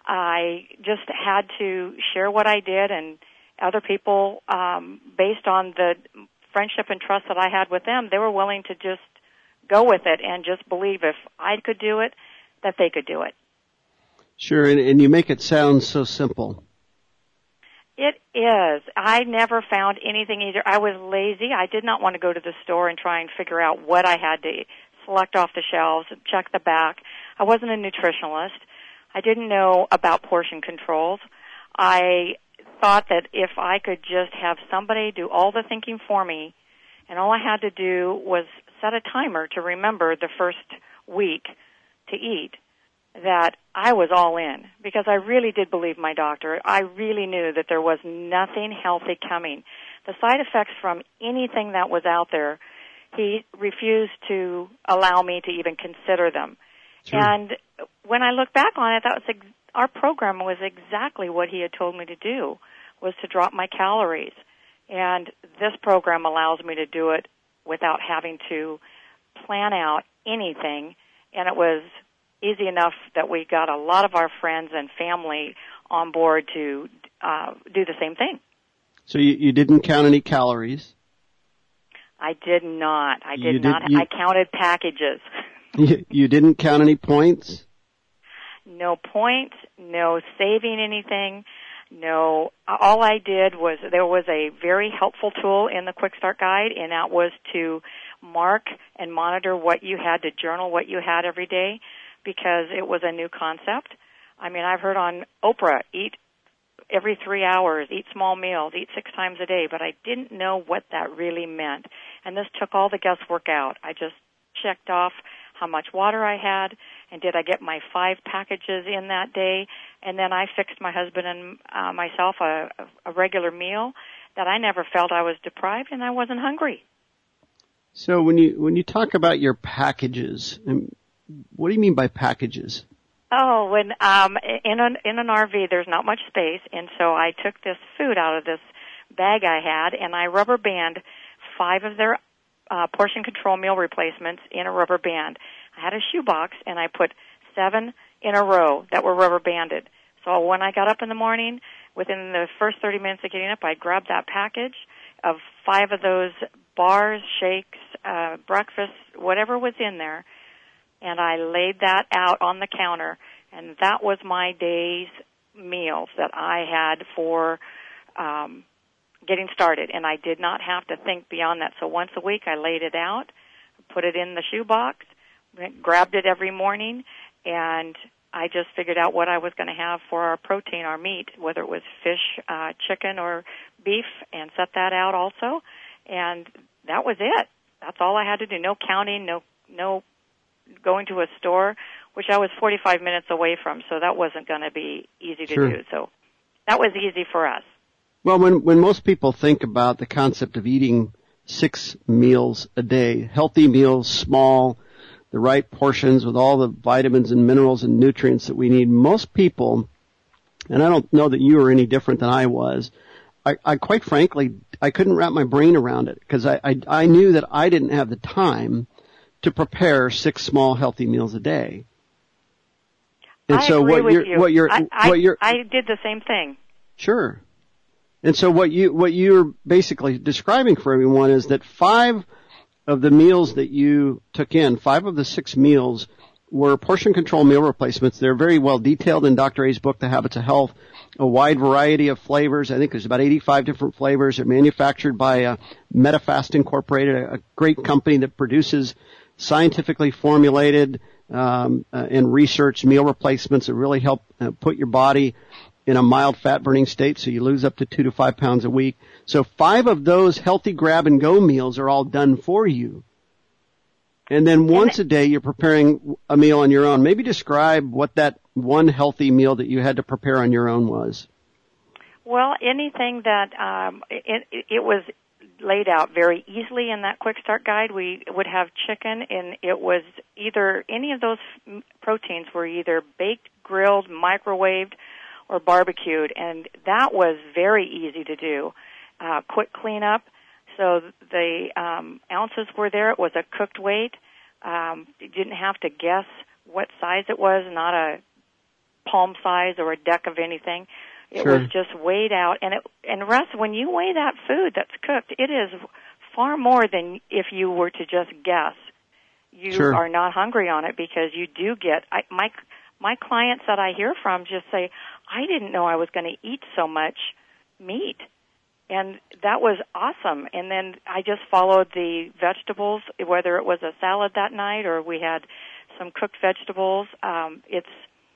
I just had to share what I did, and other people, um, based on the friendship and trust that I had with them, they were willing to just go with it and just believe if I could do it, that they could do it. Sure, and, and you make it sound so simple. It is. I never found anything either. I was lazy. I did not want to go to the store and try and figure out what I had to select off the shelves and check the back. I wasn't a nutritionalist. I didn't know about portion controls. I thought that if I could just have somebody do all the thinking for me, and all I had to do was set a timer to remember the first week to eat, that I was all in, because I really did believe my doctor. I really knew that there was nothing healthy coming. The side effects from anything that was out there, he refused to allow me to even consider them. Sure. And when I look back on it, that was ex- our program was exactly what he had told me to do, was to drop my calories. And this program allows me to do it without having to plan out anything, and it was easy enough that we got a lot of our friends and family on board to uh, do the same thing. So you, you didn't count any calories? I did not. I did, did not. you, I counted packages. You, you didn't count any points? No points, no saving anything, no. All I did was, there was a very helpful tool in the Quick Start Guide, and that was to mark and monitor what you had, to journal what you had every day, because it was a new concept. I mean, I've heard on Oprah, eat every three hours, eat small meals, eat six times a day, but I didn't know what that really meant. And this took all the guesswork out. I just checked off how much water I had, and did I get my five packages in that day, and then I fixed my husband and uh, myself a, a regular meal that I never felt I was deprived, and I wasn't hungry. So when you when you talk about your packages, what do you mean by packages? Oh, when um, in an in an R V, there's not much space, and so I took this food out of this bag I had, and I rubber band five of their uh, portion control meal replacements in a rubber band. I had a shoebox, and I put seven in a row that were rubber banded. So when I got up in the morning, within the first thirty minutes of getting up, I grabbed that package of five of those bars, shakes, uh, breakfast, whatever was in there, and I laid that out on the counter, and that was my day's meals that I had for um, getting started, and I did not have to think beyond that. So once a week, I laid it out, put it in the shoebox, grabbed it every morning, and I just figured out what I was going to have for our protein, our meat, whether it was fish, uh, chicken, or beef, and set that out also. And that was it. That's all I had to do. No counting, no no going to a store, which I was forty-five minutes away from, so that wasn't going to be easy to Sure. do. So that was easy for us. Well, when when most people think about the concept of eating six meals a day, healthy meals, small, the right portions with all the vitamins and minerals and nutrients that we need, most people, and I don't know that you were any different than I was, I, I quite frankly, I couldn't wrap my brain around it because I, I, I knew that I didn't have the time to prepare six small healthy meals a day. And I so agree what with you're, you. what you're, I, I, what you're, I did the same thing. Sure. And so what you, what you're basically describing for everyone is that five of the meals that you took in, five of the six meals were portion control meal replacements. They're very well detailed in Doctor A's book, The Habits of Health, a wide variety of flavors. I think there's about eighty-five different flavors. They're manufactured by uh, MetaFast Incorporated, a, a great company that produces scientifically formulated um, uh, and researched meal replacements that really help uh, put your body in a mild fat-burning state, so you lose up to two to five pounds a week. So five of those healthy grab-and-go meals are all done for you. And then once a day, you're preparing a meal on your own. Maybe describe what that one healthy meal that you had to prepare on your own was. Well, anything that um, it, it was laid out very easily in that quick start guide. We would have chicken, and it was either any of those proteins were either baked, grilled, microwaved, or barbecued, and that was very easy to do. Uh, quick cleanup. So the um, ounces were there. It was a cooked weight. Um, you didn't have to guess what size it was, not a palm size or a deck of anything. It Sure. was just weighed out. And, it, and Russ, when you weigh that food that's cooked, it is far more than if you were to just guess. You Sure. are not hungry on it because you do get, I, my, my clients that I hear from just say, I didn't know I was going to eat so much meat. And that was awesome. And then I just followed the vegetables, whether it was a salad that night or we had some cooked vegetables. Um, it's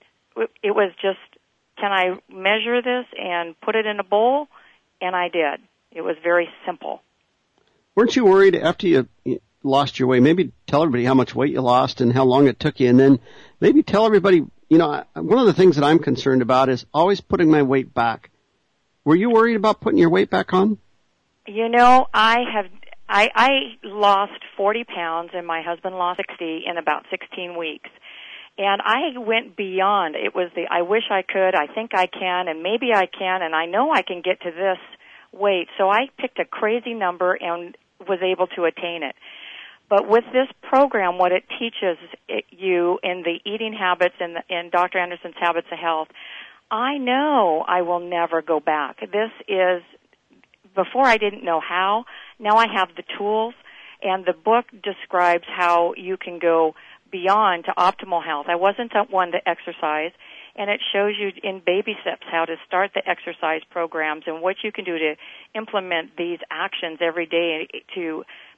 it was just, can I measure this and put it in a bowl? And I did. It was very simple. Weren't you worried after you lost your weight? Maybe tell everybody how much weight you lost and how long it took you, and then maybe tell everybody, you know, one of the things that I'm concerned about is always putting my weight back. Were you worried about putting your weight back on? You know, I have, I, I lost forty pounds and my husband lost sixty in about sixteen weeks. And I went beyond. It was the, I wish I could, I think I can, and maybe I can, and I know I can get to this weight. So I picked a crazy number and was able to attain it. But with this program, what it teaches it, you in the eating habits and in Doctor Anderson's Habits of Health, I know I will never go back. This is, before I didn't know how, now I have the tools, and the book describes how you can go beyond to optimal health. I wasn't one to exercise, and it shows you in baby steps how to start the exercise programs and what you can do to implement these actions every day to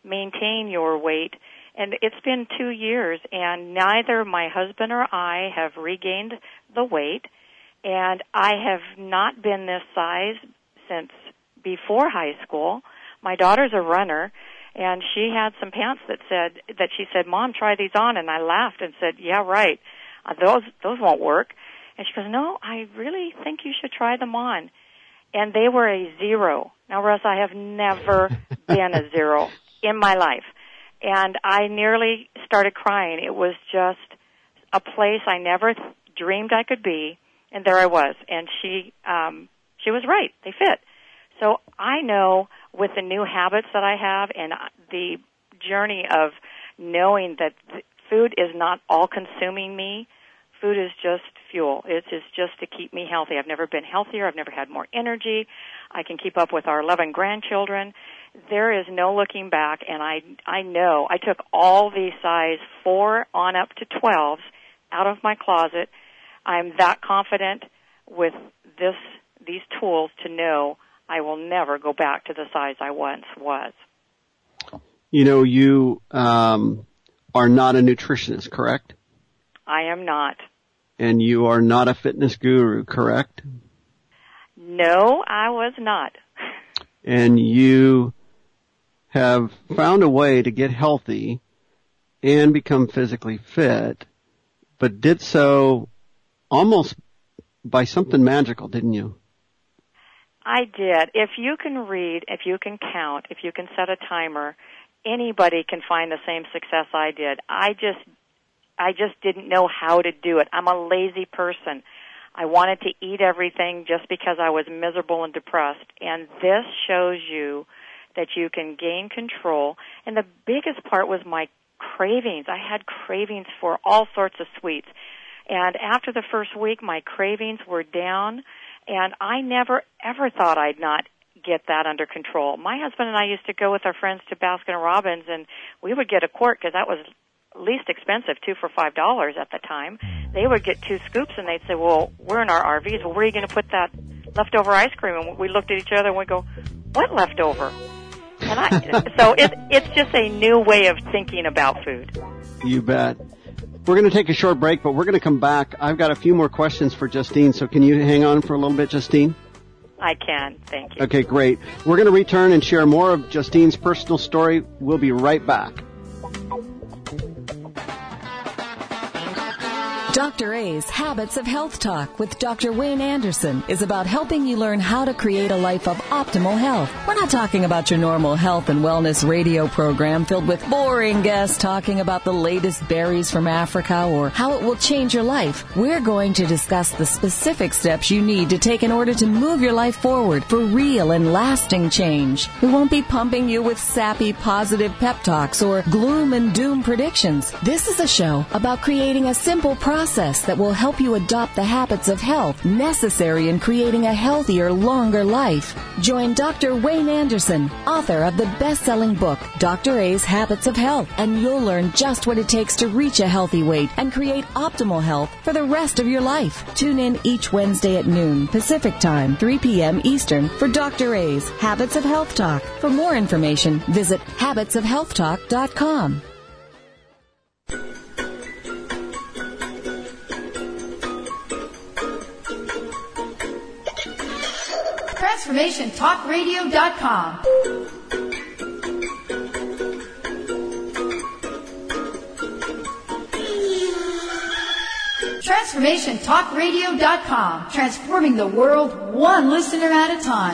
maintain your weight. And it's been two years, and neither my husband or I have regained the weight, and I have not been this size since before high school. My daughter's a runner, and she had some pants that said, that she said, Mom, try these on, and I laughed and said, yeah, right, uh, those those won't work. And she goes, no, I really think you should try them on. And they were a zero. Now, Russ, I have never been a zero in my life. And I nearly started crying. It was just a place I never th- dreamed I could be, and there I was. And she um, she was right. They fit. So I know with the new habits that I have and the journey of knowing that food is not all-consuming me, food is just fuel. It is just to keep me healthy. I've never been healthier. I've never had more energy. I can keep up with our eleven grandchildren. There is no looking back, and I I know I took all the size four on up to twelves out of my closet. I'm that confident with this these tools to know I will never go back to the size I once was. You know, you um, are not a nutritionist, correct? I am not. And you are not a fitness guru, correct? No, I was not. And you have found a way to get healthy and become physically fit, but did so almost by something magical, didn't you? I did. If you can read, if you can count, if you can set a timer, anybody can find the same success I did. I just, I just didn't know how to do it. I'm a lazy person. I wanted to eat everything just because I was miserable and depressed. And this shows you that you can gain control. And the biggest part was my cravings. I had cravings for all sorts of sweets. And after the first week, my cravings were down. And I never, ever thought I'd not get that under control. My husband and I used to go with our friends to Baskin Robbins, and we would get a quart because that was least expensive, two for five dollars at the time. They would get two scoops, and they'd say, well, we're in our R Vs. Well, where are you going to put that leftover ice cream? And we looked at each other, and we go, what leftover? And I, so it, it's just a new way of thinking about food. You bet. We're going to take a short break, but we're going to come back. I've got a few more questions for Justine, so can you hang on for a little bit, Justine? I can. Thank you. Okay, great. We're going to return and share more of Justine's personal story. We'll be right back. Doctor A's Habits of Health Talk with Doctor Wayne Anderson is about helping you learn how to create a life of optimal health. We're not talking about your normal health and wellness radio program filled with boring guests talking about the latest berries from Africa or how it will change your life. We're going to discuss the specific steps you need to take in order to move your life forward for real and lasting change. We won't be pumping you with sappy positive pep talks or gloom and doom predictions. This is a show about creating a simple process process that will help you adopt the habits of health necessary in creating a healthier, longer life. Join Doctor Wayne Anderson, author of the best-selling book, Doctor A's Habits of Health, and you'll learn just what it takes to reach a healthy weight and create optimal health for the rest of your life. Tune in each Wednesday at noon Pacific Time, three p.m. Eastern for Doctor A's Habits of Health Talk. For more information, visit habits of health talk dot com. Transformation Talk Radio dot com. Transformation Talk Radio dot com. Transforming the world one listener at a time.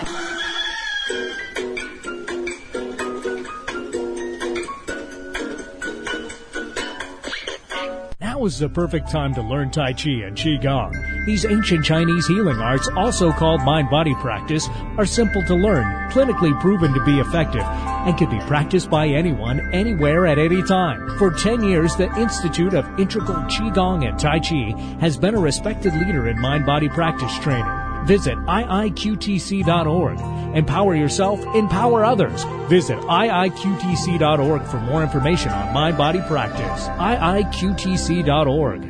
Now is the perfect time to learn Tai Chi and Qigong. These ancient Chinese healing arts, also called mind-body practice, are simple to learn, clinically proven to be effective, and can be practiced by anyone, anywhere, at any time. For ten years, the Institute of Integral Qigong and Tai Chi has been a respected leader in mind-body practice training. Visit I I Q T C dot org. Empower yourself, empower others. Visit I I Q T C dot org for more information on mind-body practice. I I Q T C dot org.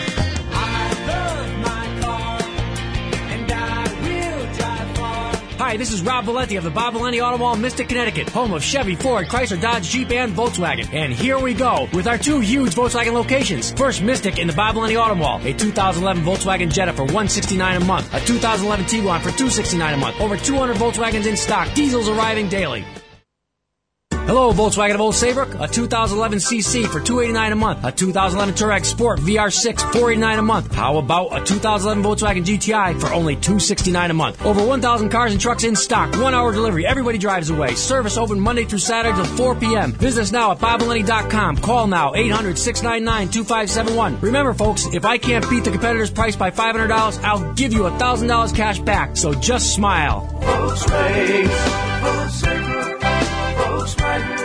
Hi, Hi, this is Rob Valenti of the Bob Valenti Auto Mall in Mystic, Connecticut, home of Chevy, Ford, Chrysler, Dodge, Jeep, and Volkswagen. And here we go with our two huge Volkswagen locations. First, Mystic in the Bob Valenti Auto Mall, a two thousand eleven Volkswagen Jetta for one hundred sixty-nine dollars a month, a two thousand eleven Tiguan for two hundred sixty-nine dollars a month. Over two hundred Volkswagens in stock. Diesels arriving daily. Hello, Volkswagen of Old Saybrook, a two thousand eleven C C for two hundred eighty-nine dollars a month, a two thousand eleven Touareg Sport V R six four hundred eighty-nine dollars a month. How about a two thousand eleven Volkswagen G T I for only two hundred sixty-nine dollars a month? Over one thousand cars and trucks in stock, one hour delivery, everybody drives away. Service open Monday through Saturday till four p.m. Visit us now at bob valenti dot com. Call now, eight hundred, six nine nine, two five seven one. Remember, folks, if I can't beat the competitor's price by five hundred dollars, I'll give you one thousand dollars cash back. So just smile. Volkswagen, Volkswagen, Volkswagen.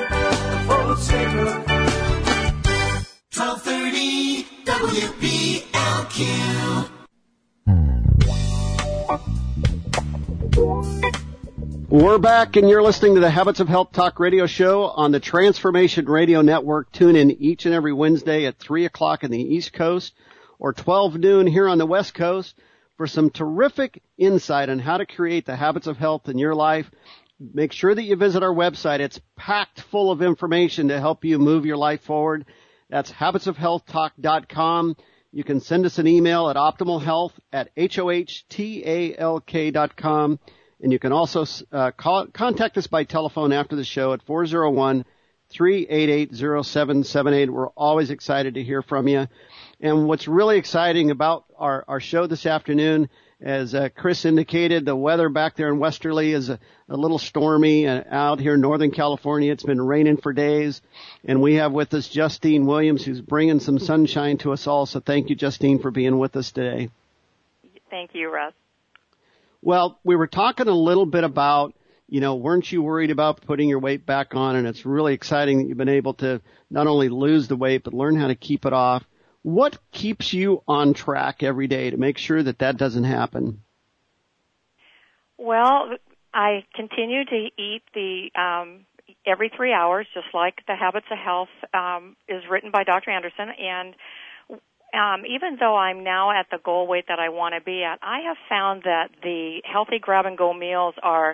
twelve thirty W P L Q. We're back, and you're listening to the Habits of Health Talk radio show on the Transformation Radio Network. Tune in each and every Wednesday at three o'clock in the East Coast or twelve noon here on the West Coast for some terrific insight on how to create the habits of health in your life. Make sure that you visit our website. It's packed full of information to help you move your life forward. That's habits of health talk dot com. You can send us an email at optimalhealth at H O H T A L K dot com. And you can also uh, call, contact us by telephone after the show at four oh one, three eight eight, oh seven seven eight. We're always excited to hear from you. And what's really exciting about our, our show this afternoon, as uh, Chris indicated, the weather back there in Westerly is a, a little stormy. Uh, out here in Northern California, it's been raining for days. And we have with us Justine Williams, who's bringing some sunshine to us all. So thank you, Justine, for being with us today. Thank you, Russ. Well, we were talking a little bit about, you know, weren't you worried about putting your weight back on? And it's really exciting that you've been able to not only lose the weight, but learn how to keep it off. What keeps you on track every day to make sure that that doesn't happen? Well, I continue to eat the um, every three hours, just like the Habits of Health um, is written by Doctor Anderson. And um, even though I'm now at the goal weight that I want to be at, I have found that the healthy grab-and-go meals are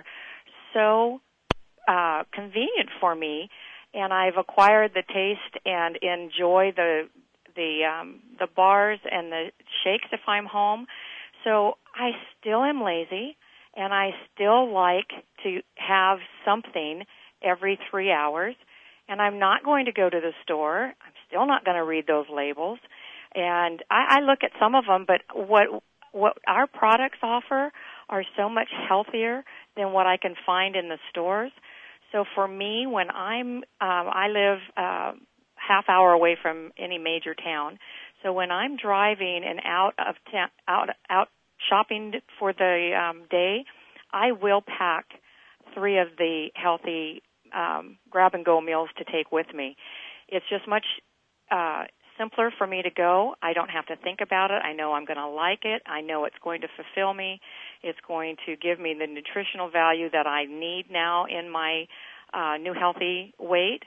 so uh, convenient for me, and I've acquired the taste and enjoy the the um, the bars and the shakes if I'm home. So I still am lazy, and I still like to have something every three hours, and I'm not going to go to the store. I'm still not going to read those labels. And I, I look at some of them, but what what our products offer are so much healthier than what I can find in the stores. So for me, when I'm, um, I live uh, half hour away from any major town. So when I'm driving and out of ta- out out shopping for the um, day, I will pack three of the healthy um, grab-and-go meals to take with me. It's just much uh, simpler for me to go. I don't have to think about it. I know I'm going to like it. I know it's going to fulfill me. It's going to give me the nutritional value that I need now in my uh, new healthy weight.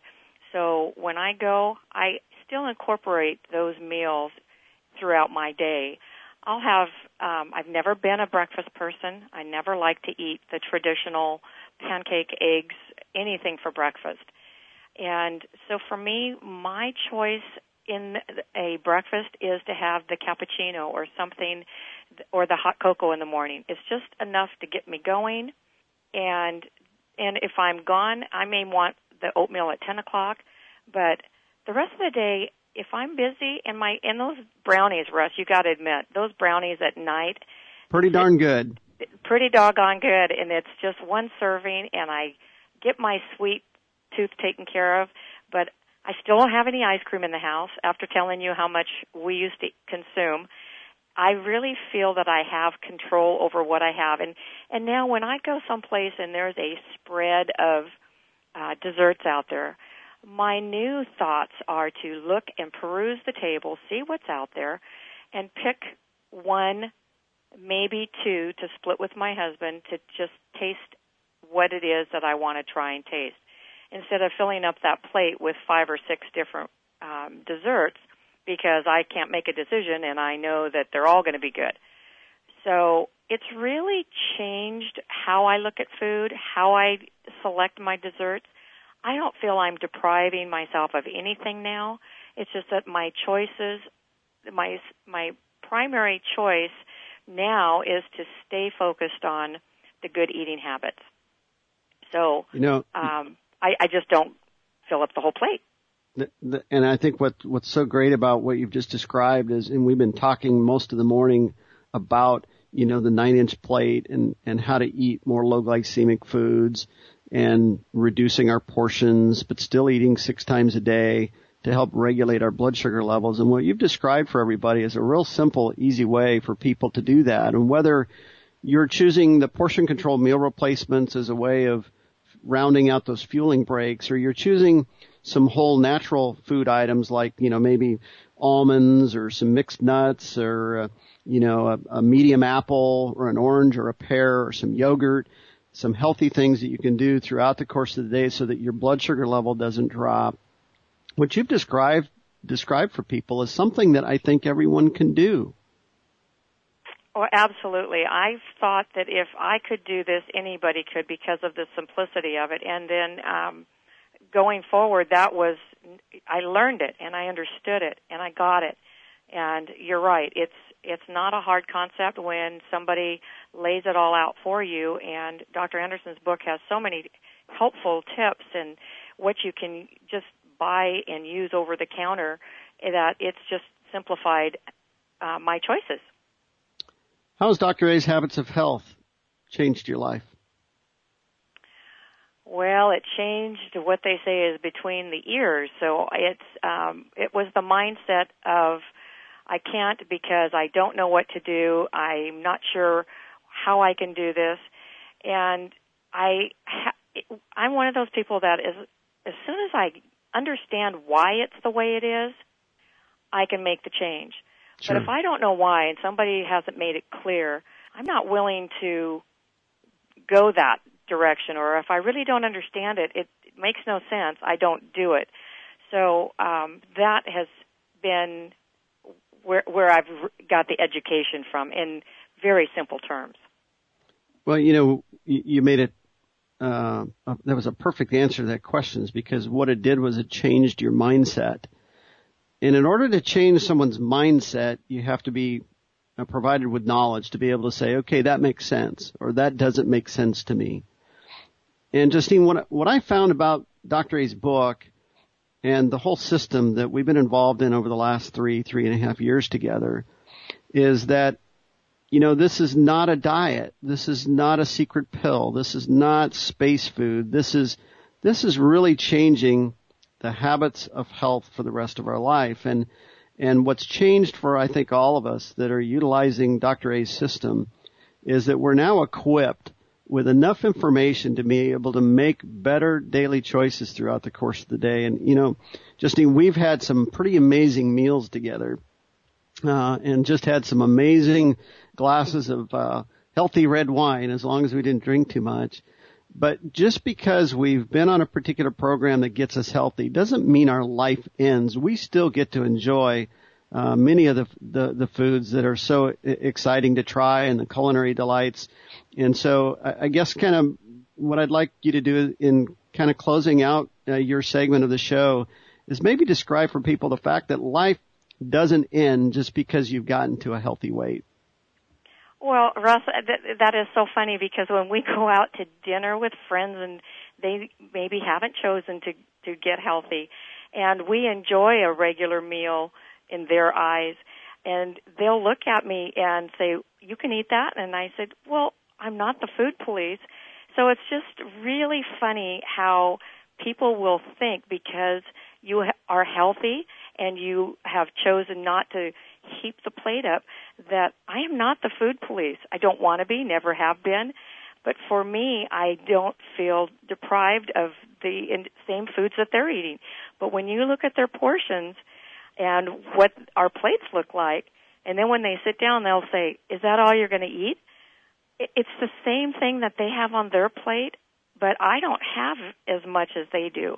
So when I go, I still incorporate those meals throughout my day. I'll have, um, I've never been a breakfast person. I never like to eat the traditional pancake, eggs, anything for breakfast. And so for me, my choice in a breakfast is to have the cappuccino or something, or the hot cocoa in the morning. It's just enough to get me going. And and if I'm gone, I may want the oatmeal at ten o'clock. But the rest of the day, if I'm busy, and my and those brownies, Russ, you got to admit, those brownies at night, pretty darn good. Pretty doggone good, and it's just one serving, and I get my sweet tooth taken care of. But I still don't have any ice cream in the house after telling you how much we used to consume. I really feel that I have control over what I have. And, and now when I go someplace and there's a spread of uh, desserts out there, my new thoughts are to look and peruse the table, see what's out there, and pick one, maybe two, to split with my husband to just taste what it is that I want to try and taste, instead of filling up that plate with five or six different um, desserts, because I can't make a decision and I know that they're all going to be good. So it's really changed how I look at food, how I select my desserts. I don't feel I'm depriving myself of anything now. It's just that my choices, my my primary choice now is to stay focused on the good eating habits. So, you know, um, I, I just don't fill up the whole plate. The, the, and I think what what's so great about what you've just described is, and we've been talking most of the morning about, you know, the nine-inch plate and, and how to eat more low-glycemic foods and reducing our portions, but still eating six times a day to help regulate our blood sugar levels. And what you've described for everybody is a real simple, easy way for people to do that. And whether you're choosing the portion control meal replacements as a way of rounding out those fueling breaks, or you're choosing some whole natural food items like, you know, maybe almonds or some mixed nuts or, uh, you know, a, a medium apple or an orange or a pear or some yogurt, some healthy things that you can do throughout the course of the day so that your blood sugar level doesn't drop. What you've described, described for people is something that I think everyone can do. Oh, absolutely. I thought that if I could do this, anybody could because of the simplicity of it. And then um, going forward, that was, I learned it and I understood it and I got it. And you're right. It's it's not a hard concept when somebody lays it all out for you. And Doctor Anderson's book has so many helpful tips and what you can just buy and use over the counter that it's just simplified uh, my choices. How has Doctor A's Habits of Health changed your life? Well, it changed what they say is between the ears. So it's um, it was the mindset of I can't because I don't know what to do. I'm not sure how I can do this, and I ha- I'm one of those people that is as soon as I understand why it's the way it is, I can make the change. Sure. But if I don't know why and somebody hasn't made it clear, I'm not willing to go that direction. Or if I really don't understand it, it, it makes no sense. I don't do it. So um, that has been where, where I've got the education from in very simple terms. Well, you know, you, you made it. Uh, that was a perfect answer to that question, because what it did was it changed your mindset. And in order to change someone's mindset, you have to be uh, provided with knowledge to be able to say, okay, that makes sense, or that doesn't make sense to me. And Justine, what, what I found about Doctor A's book and the whole system that we've been involved in over the last three, three and a half years together is that, you know, this is not a diet. This is not a secret pill. This is not space food. This is, this is really changing the habits of health for the rest of our life. And, and what's changed for, I think, all of us that are utilizing Doctor A's system is that we're now equipped with enough information to be able to make better daily choices throughout the course of the day. And, you know, Justine, we've had some pretty amazing meals together, uh, and just had some amazing glasses of, uh, healthy red wine, as long as we didn't drink too much. But just because we've been on a particular program that gets us healthy doesn't mean our life ends. We still get to enjoy uh, many of the, the the foods that are so exciting to try and the culinary delights. And so I, I guess kind of what I'd like you to do in kind of closing out uh, your segment of the show is maybe describe for people the fact that life doesn't end just because you've gotten to a healthy weight. Well, Russ, that, that is so funny because when we go out to dinner with friends and they maybe haven't chosen to, to get healthy, and we enjoy a regular meal in their eyes, and they'll look at me and say, you can eat that? And I said, well, I'm not the food police. So it's just really funny how people will think because you are healthy and you have chosen not to heap the plate up, that I am not the food police. I don't want to be, never have been. But for me, I don't feel deprived of the same foods that they're eating. But when you look at their portions and what our plates look like, and then when they sit down, they'll say, is that all you're going to eat? It's the same thing that they have on their plate, but I don't have as much as they do.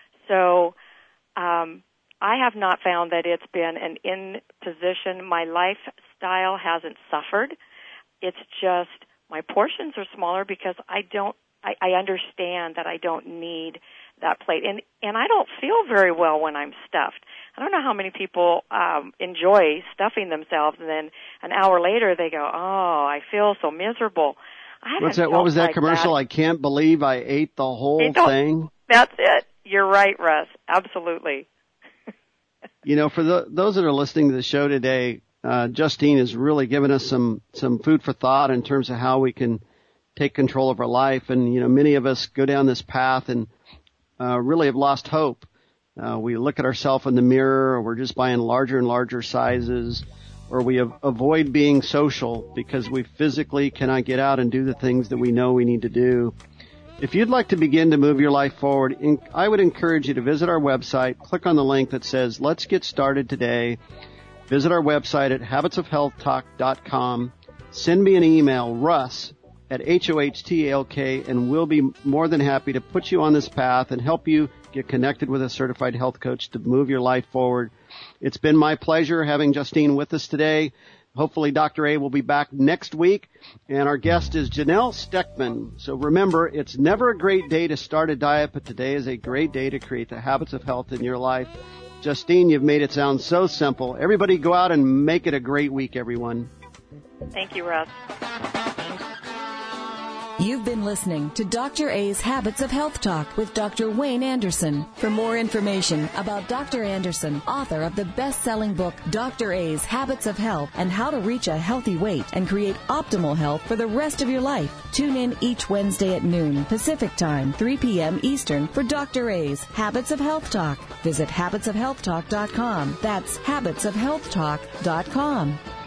So um, I have not found that it's been an imposition. My lifestyle hasn't suffered. It's just my portions are smaller because I don't, I, I understand that I don't need that plate. And, and I don't feel very well when I'm stuffed. I don't know how many people um, enjoy stuffing themselves, and then an hour later they go, oh, I feel so miserable. I What's that? What was that like commercial? That. I can't believe I ate the whole thing. That's it. You're right, Russ. Absolutely. You know, for the, those that are listening to the show today, uh, Justine has really given us some, some food for thought in terms of how we can take control of our life. And, you know, many of us go down this path and uh, really have lost hope. Uh, we look at ourselves in the mirror, or we're just buying larger and larger sizes, or we av- avoid being social because we physically cannot get out and do the things that we know we need to do. If you'd like to begin to move your life forward, I would encourage you to visit our website, click on the link that says, Let's Get Started Today. Visit our website at habits of health talk dot com. Send me an email, Russ, at H O H T A L K, and we'll be more than happy to put you on this path and help you get connected with a certified health coach to move your life forward. It's been my pleasure having Justine with us today. Hopefully Doctor A will be back next week, and our guest is Janelle Steckman. So remember, it's never a great day to start a diet, but today is a great day to create the habits of health in your life. Justine, you've made it sound so simple. Everybody go out and make it a great week, everyone. Thank you, Russ. You've been listening to Doctor A's Habits of Health Talk with Doctor Wayne Anderson. For more information about Doctor Anderson, author of the best-selling book Doctor A's Habits of Health and How to Reach a Healthy Weight and Create Optimal Health for the Rest of Your Life, tune in each Wednesday at noon Pacific Time, three p.m. Eastern for Doctor A's Habits of Health Talk. Visit habits of health talk dot com. That's habits of health talk dot com.